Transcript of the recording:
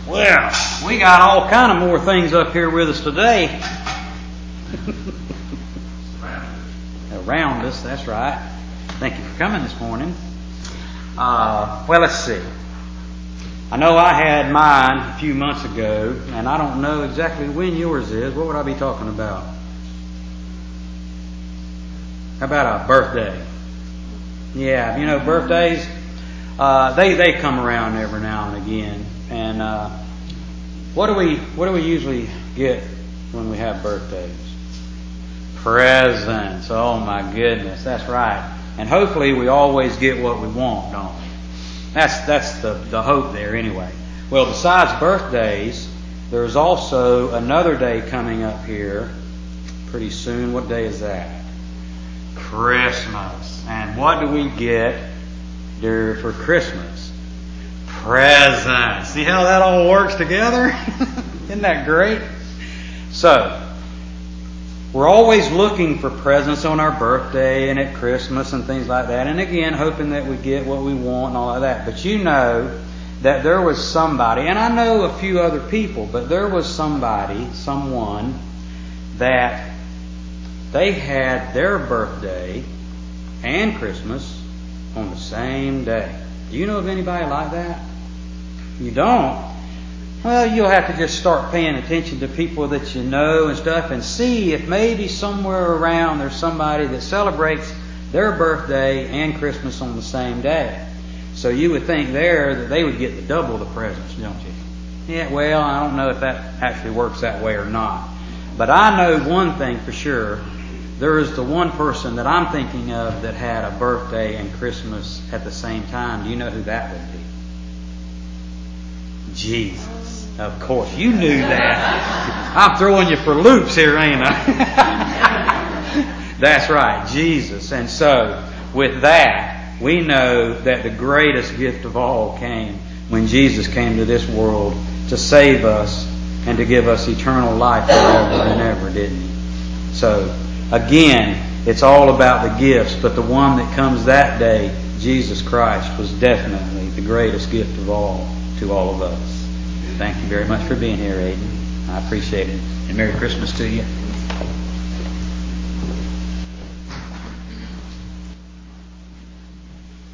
Well, we got all kind of more things up here with us today. Around us, that's right. Thank you for coming this morning. Well, let's see. I know I had mine a few months ago, and I don't know exactly when yours is. What would I be talking about? How about a birthday? Yeah, you know, birthdays, they come around every now and again. And what do we usually get when we have birthdays? Presents. Oh my goodness, that's right. And hopefully we always get what we want, don't we? That's the hope there anyway. Well, besides birthdays, there's also another day coming up here pretty soon. What day is that? Christmas. And what do we get for Christmas? Presents. See how that all works together? Isn't that great? So, we're always looking for presents on our birthday and at Christmas and things like that. And again, hoping that we get what we want and all of that. But you know that there was somebody, and I know a few other people, but there was someone that they had their birthday and Christmas on the same day. Do you know of anybody like that? You don't? Well, you'll have to just start paying attention to people that you know and stuff and see if maybe somewhere around there's somebody that celebrates their birthday and Christmas on the same day. So you would think there that they would get the double the presents, don't you? Yeah, well, I don't know if that actually works that way or not. But I know one thing for sure. There is the one person that I'm thinking of that had a birthday and Christmas at the same time. Do you know who that would be? Jesus. Of course, you knew that. I'm throwing you for loops here, ain't I? That's right, Jesus. And so, with that, we know that the greatest gift of all came when Jesus came to this world to save us and to give us eternal life forever and ever, didn't He? So, again, it's all about the gifts, but the one that comes that day, Jesus Christ, was definitely the greatest gift of all to all of us. Thank you very much for being here, Aiden. I appreciate it. And Merry Christmas to you.